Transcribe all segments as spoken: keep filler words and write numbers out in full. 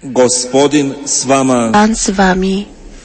Gospodin s vama. Pan z wami.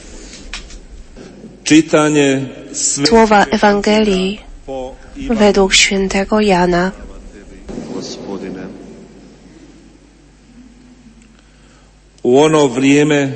Czytanie Słowa Ewangelii według świętego Jana. U ono vrijeme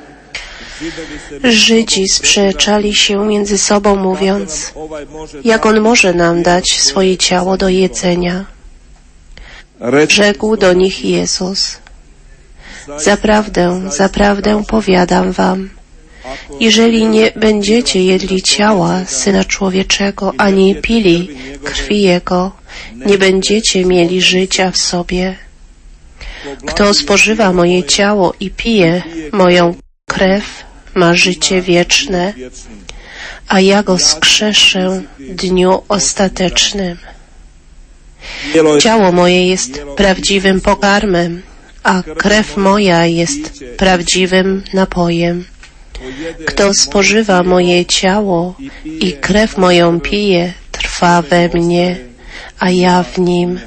Żydzi sprzeczali się między sobą, mówiąc, jak on może nam dać swoje ciało do jedzenia? Rzekł do nich Jezus, zaprawdę, zaprawdę powiadam wam, jeżeli nie będziecie jedli ciała Syna Człowieczego, ani pili krwi Jego, nie będziecie mieli życia w sobie. Kto spożywa moje ciało i pije moją krew, ma życie wieczne, a ja go wskrzeszę w dniu ostatecznym. Ciało moje jest prawdziwym pokarmem, a krew moja jest prawdziwym napojem. Kto spożywa moje ciało i krew moją pije, trwa we mnie, a ja w nim.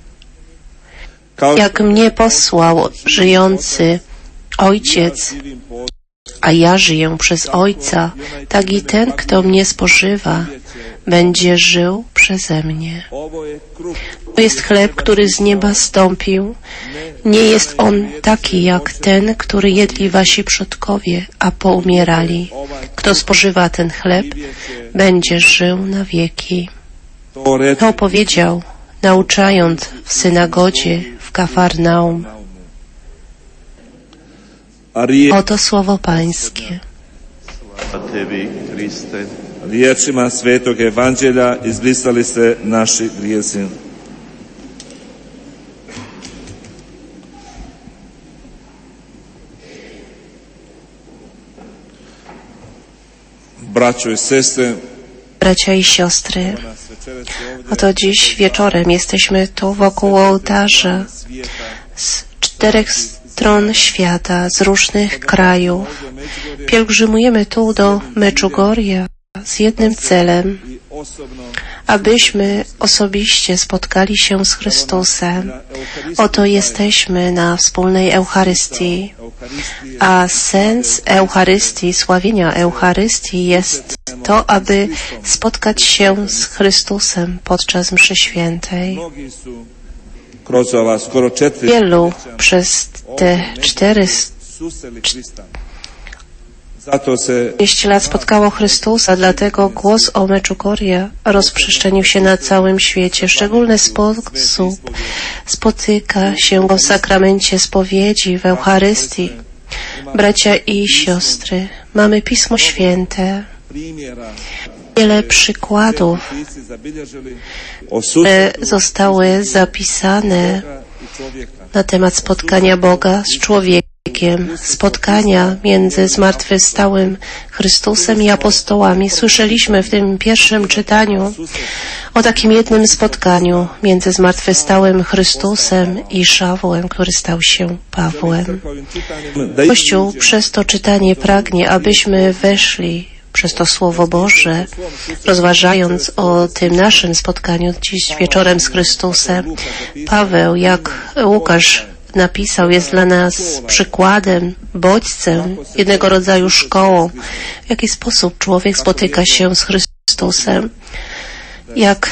Jak mnie posłał żyjący Ojciec, a ja żyję przez Ojca, tak i ten, kto mnie spożywa, będzie żył przeze mnie. To jest chleb, który z nieba stąpił. Nie jest on taki jak ten, który jedli wasi przodkowie, a poumierali. Kto spożywa ten chleb, będzie żył na wieki. To powiedział, nauczając w synagodzie w Kafarnaum. Oto słowo Pańskie. Riječima Svetog Evanđelja izbrisali se naši grijesi. Braćo i sestre, Bracia i siostry, oto dziś wieczorem jesteśmy tu wokół ołtarza z czterech stron świata, z różnych krajów. Pielgrzymujemy tu do Meczugoria z jednym celem, abyśmy osobiście spotkali się z Chrystusem. Oto jesteśmy na wspólnej Eucharystii, a sens Eucharystii, sławienia Eucharystii jest to, aby spotkać się z Chrystusem podczas mszy świętej. Wielu przez te cztery trzydzieści lat spotkało Chrystusa, dlatego głos o Meczugoria rozprzestrzenił się na całym świecie. W szczególny sposób spotyka się go w sakramencie spowiedzi, w Eucharystii. Bracia i siostry, mamy Pismo Święte, wiele przykładów, które zostały zapisane na temat spotkania Boga z człowiekiem, spotkania między zmartwychwstałym Chrystusem i apostołami. Słyszeliśmy w tym pierwszym czytaniu o takim jednym spotkaniu między zmartwychwstałym Chrystusem i Szawłem, który stał się Pawłem. Kościół przez to czytanie pragnie, abyśmy weszli przez to Słowo Boże, rozważając o tym naszym spotkaniu dziś wieczorem z Chrystusem. Paweł, jak Łukasz napisał, jest dla nas przykładem, bodźcem, jednego rodzaju szkołą, w jaki sposób człowiek spotyka się z Chrystusem. Jak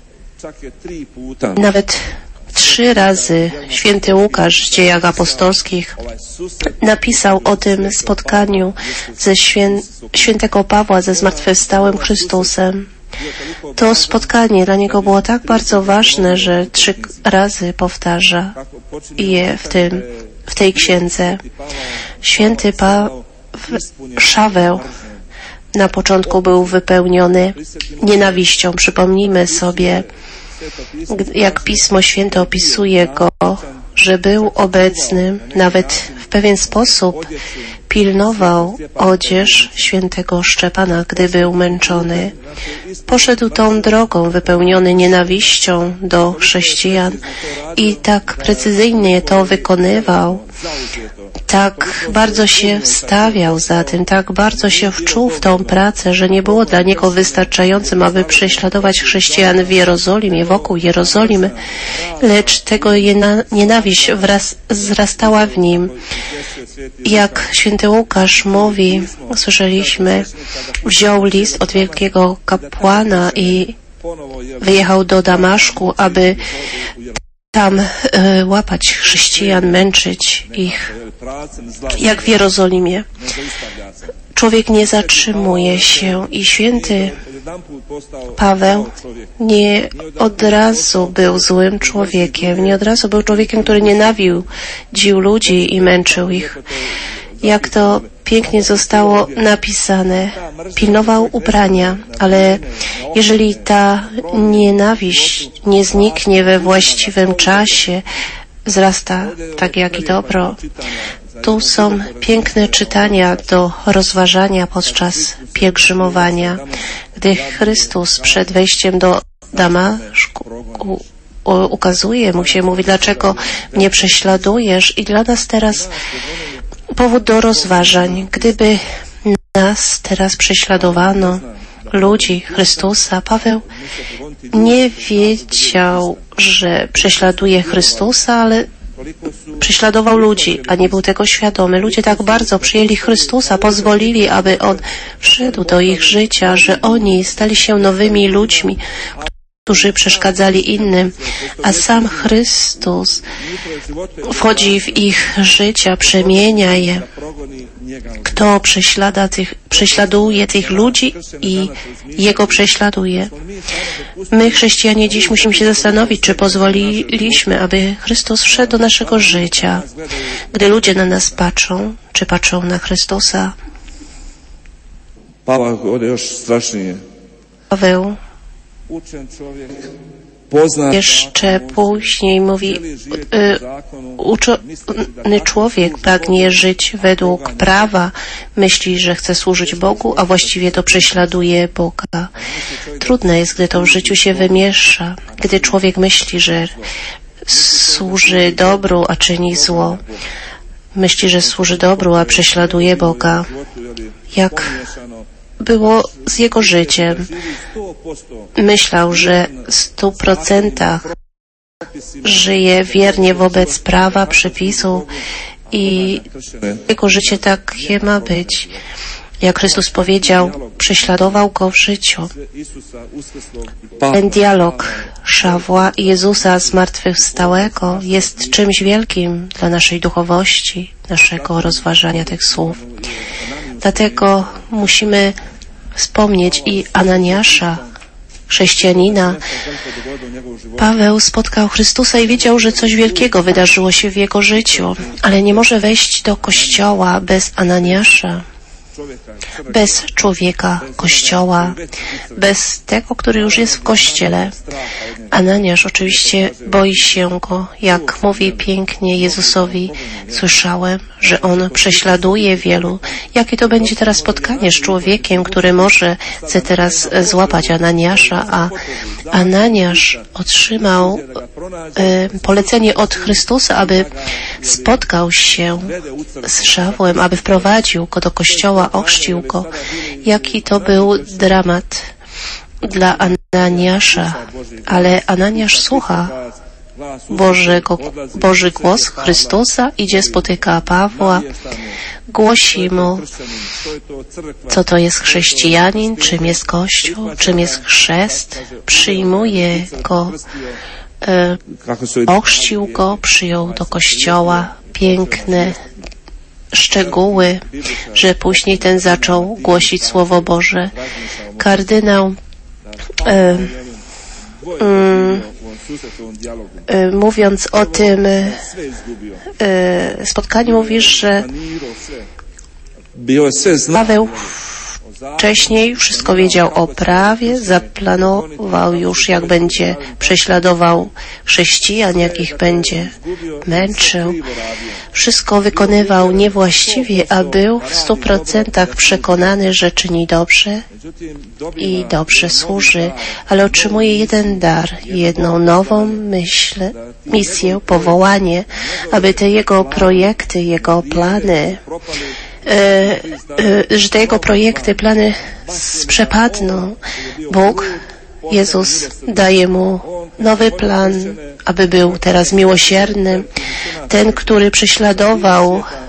nawet trzy razy święty Łukasz w Dziejach Apostolskich napisał o tym spotkaniu ze świę, świętego Pawła ze zmartwychwstałym Chrystusem. To spotkanie dla niego było tak bardzo ważne, że trzy razy powtarza je w, tym, w tej księdze. Święty Pa... Szaweł na początku był wypełniony nienawiścią. Przypomnijmy sobie, jak Pismo Święte opisuje go, że był obecny, nawet w pewien sposób pilnował odzież świętego Szczepana, gdy był męczony. Poszedł tą drogą, wypełniony nienawiścią do chrześcijan i tak precyzyjnie to wykonywał, tak bardzo się wstawiał za tym, tak bardzo się wczuł w tą pracę, że nie było dla niego wystarczającym, aby prześladować chrześcijan w Jerozolimie, wokół Jerozolimy, lecz tego nienawiść wraz wzrastała w nim. Jak święty Łukasz mówi, słyszeliśmy, wziął list od wielkiego kapłana i wyjechał do Damaszku, aby tam e, łapać chrześcijan, męczyć ich, jak w Jerozolimie. Człowiek nie zatrzymuje się i święty Paweł nie od razu był złym człowiekiem, nie od razu był człowiekiem, który nienawidził ludzi i męczył ich. Jak to pięknie zostało napisane, pilnował ubrania, ale jeżeli ta nienawiść nie zniknie we właściwym czasie, wzrasta tak jak i dobro. Tu są piękne czytania do rozważania podczas pielgrzymowania. Gdy Chrystus przed wejściem do Damaszku ukazuje mu się, mówi, dlaczego mnie prześladujesz? I dla nas teraz powód do rozważań. Gdyby nas teraz prześladowano, ludzi Chrystusa, Paweł nie wiedział, że prześladuje Chrystusa, ale prześladował ludzi, a nie był tego świadomy. Ludzie tak bardzo przyjęli Chrystusa, pozwolili, aby On wszedł do ich życia, że oni stali się nowymi ludźmi, którzy przeszkadzali innym, a sam Chrystus wchodzi w ich życia, przemienia je. Kto prześlada tych, prześladuje tych ludzi i Jego prześladuje. My, chrześcijanie, dziś musimy się zastanowić, czy pozwoliliśmy, aby Chrystus wszedł do naszego życia. Gdy ludzie na nas patrzą, czy patrzą na Chrystusa? Paweł jeszcze później mówi, y, uczony człowiek pragnie żyć według prawa, myśli, że chce służyć Bogu, a właściwie to prześladuje Boga. Trudne jest, gdy to w życiu się wymiesza, gdy człowiek myśli, że służy dobru, a czyni zło. Myśli, że służy dobru, a prześladuje Boga. Jak było z jego życiem? Myślał, że w stu procentach żyje wiernie wobec prawa, przepisu i jego życie takie ma być. Jak Chrystus powiedział, prześladował go w życiu. Ten dialog Szawła i Jezusa zmartwychwstałego jest czymś wielkim dla naszej duchowości, naszego rozważania tych słów. Dlatego musimy wspomnieć i Ananiasza, chrześcijanina. Paweł spotkał Chrystusa i wiedział, że coś wielkiego wydarzyło się w jego życiu, ale nie może wejść do kościoła bez Ananiasza, bez człowieka kościoła, bez tego, który już jest w kościele. Ananiasz oczywiście boi się go, jak mówi pięknie Jezusowi, słyszałem, że on prześladuje wielu. Jakie to będzie teraz spotkanie z człowiekiem, który może chce teraz złapać Ananiasza, a Ananiasz otrzymał e, polecenie od Chrystusa, aby spotkał się z Szawłem, aby wprowadził go do kościoła, ochrzcił go. Jaki to był dramat dla Ananiasza, ale Ananiasz słucha Bożego, Boży głos Chrystusa, idzie, spotyka Pawła, głosi mu, co to jest chrześcijanin, czym jest Kościół, czym jest chrzest, przyjmuje go, e, ochrzcił go, przyjął do Kościoła. Piękne szczegóły, że później ten zaczął głosić Słowo Boże. Kardynał e, mm, e, mówiąc o tym e, spotkaniu, mówisz, że Paweł wcześniej wszystko wiedział o prawie, zaplanował już, jak będzie prześladował chrześcijan, jak ich będzie męczył. Wszystko wykonywał niewłaściwie, a był w stu procentach przekonany, że czyni dobrze i dobrze służy, ale otrzymuje jeden dar, jedną nową myśl, misję, powołanie, aby te jego projekty, jego plany, E, e, że te jego projekty, plany przepadną. Bóg, Jezus daje mu nowy plan, aby był teraz miłosierny. Ten, który prześladował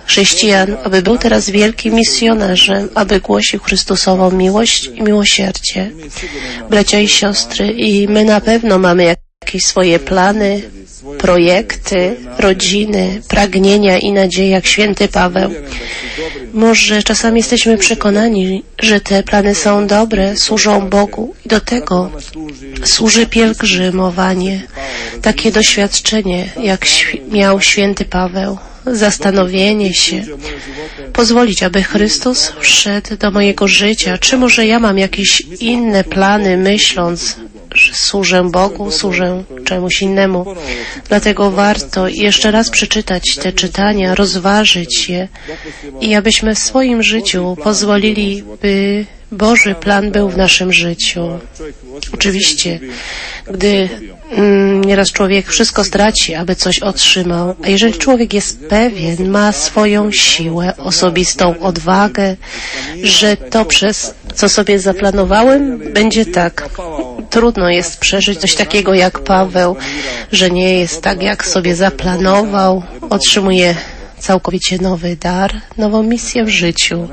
chrześcijan, aby był teraz wielkim misjonarzem, aby głosił Chrystusową miłość i miłosierdzie. Bracia i siostry, i my na pewno mamy jakieś swoje plany, projekty, rodziny, pragnienia i nadzieje, jak święty Paweł. Może czasami jesteśmy przekonani, że te plany są dobre, służą Bogu i do tego służy pielgrzymowanie, takie doświadczenie, jak miał święty Paweł, zastanowienie się, pozwolić, aby Chrystus wszedł do mojego życia, czy może ja mam jakieś inne plany, myśląc, że służę Bogu, służę czemuś innemu. Dlatego warto jeszcze raz przeczytać te czytania, rozważyć je i abyśmy w swoim życiu pozwolili, by Boży plan był w naszym życiu. Oczywiście, gdy mm, nieraz człowiek wszystko straci, aby coś otrzymał, a jeżeli człowiek jest pewien, ma swoją siłę, osobistą odwagę, że to przez co sobie zaplanowałem, będzie tak. Trudno jest przeżyć coś takiego jak Paweł, że nie jest tak, jak sobie zaplanował, otrzymuje całkowicie nowy dar, nową misję w życiu.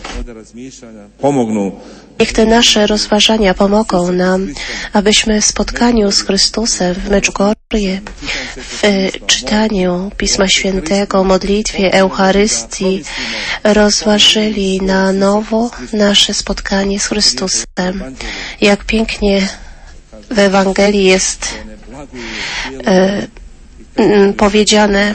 Niech te nasze rozważania pomogą nam, abyśmy w spotkaniu z Chrystusem w Meczugorie, w czytaniu Pisma Świętego, modlitwie, Eucharystii rozważyli na nowo nasze spotkanie z Chrystusem. Jak pięknie w Ewangelii jest e, m, powiedziane,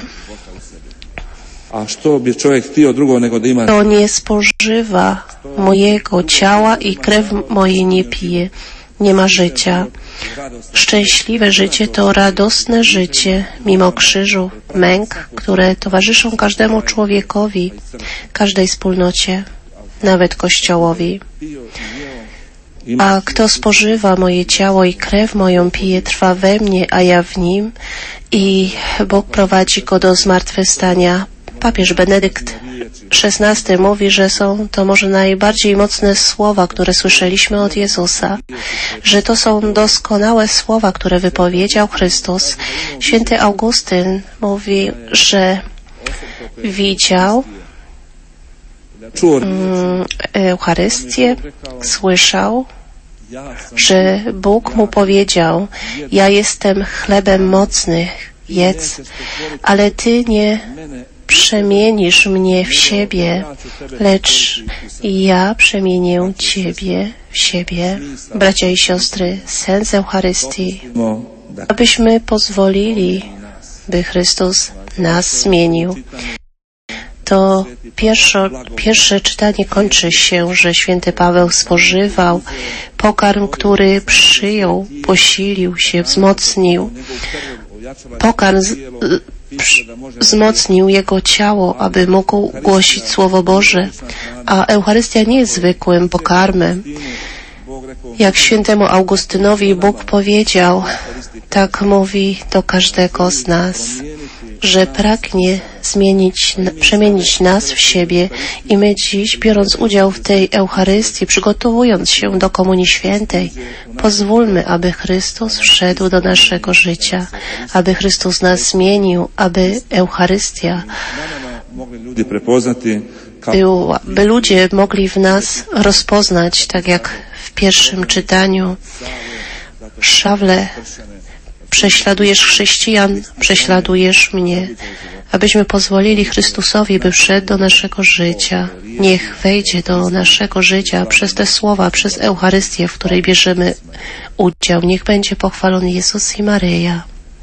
kto nie spożywa mojego ciała i krew mojej nie pije, nie ma życia. Szczęśliwe życie to radosne życie, mimo krzyżu, męk, które towarzyszą każdemu człowiekowi, każdej wspólnocie, nawet Kościołowi. A kto spożywa moje ciało i krew moją pije, trwa we mnie, a ja w nim, i Bóg prowadzi go do zmartwychwstania. Papież Benedykt szesnasty mówi, że są to może najbardziej mocne słowa, które słyszeliśmy od Jezusa, że to są doskonałe słowa, które wypowiedział Chrystus. Święty Augustyn mówi, że widział mm, Eucharystię, słyszał, że Bóg mu powiedział: ja jestem chlebem mocnych, jedz, ale Ty nie przemienisz mnie w siebie, lecz ja przemienię Ciebie w siebie. Bracia i siostry, sens Eucharystii, abyśmy pozwolili, by Chrystus nas zmienił. To pierwsze, pierwsze czytanie kończy się, że święty Paweł spożywał pokarm, który przyjął, posilił się, wzmocnił. Pokarm z, wzmocnił jego ciało, aby mógł głosić Słowo Boże, a Eucharystia nie jest zwykłym pokarmem. Jak świętemu Augustynowi Bóg powiedział, tak mówi do każdego z nas, że pragnie zmienić, przemienić nas w siebie i my dziś, biorąc udział w tej Eucharystii, przygotowując się do Komunii Świętej, pozwólmy, aby Chrystus wszedł do naszego życia, aby Chrystus nas zmienił, aby Eucharystia była, by ludzie mogli w nas rozpoznać, tak jak w pierwszym czytaniu, Szawle, prześladujesz chrześcijan, prześladujesz mnie, abyśmy pozwolili Chrystusowi, by wszedł do naszego życia. Niech wejdzie do naszego życia przez te słowa, przez Eucharystię, w której bierzemy udział. Niech będzie pochwalony Jezus i Maryja.